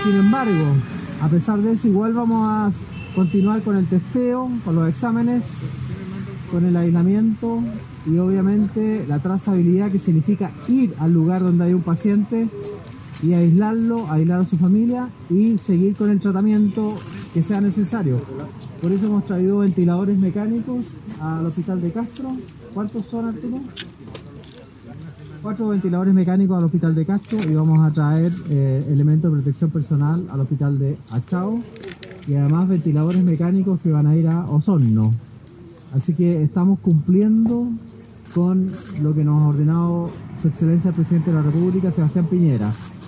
Sin embargo, a pesar de eso, igual vamos a continuar con el testeo, con los exámenes, con el aislamiento y obviamente la trazabilidad, que significa ir al lugar donde hay un paciente y aislarlo, aislar a su familia y seguir con el tratamiento que sea necesario. Por eso hemos traído ventiladores mecánicos al hospital de Castro. ¿Cuántos son, Arturo? 4 ventiladores mecánicos al hospital de Castro, y vamos a traer elementos de protección personal al hospital de Achao, y además ventiladores mecánicos que van a ir a Osorno. Así que estamos cumpliendo con lo que nos ha ordenado Su Excelencia el Presidente de la República, Sebastián Piñera.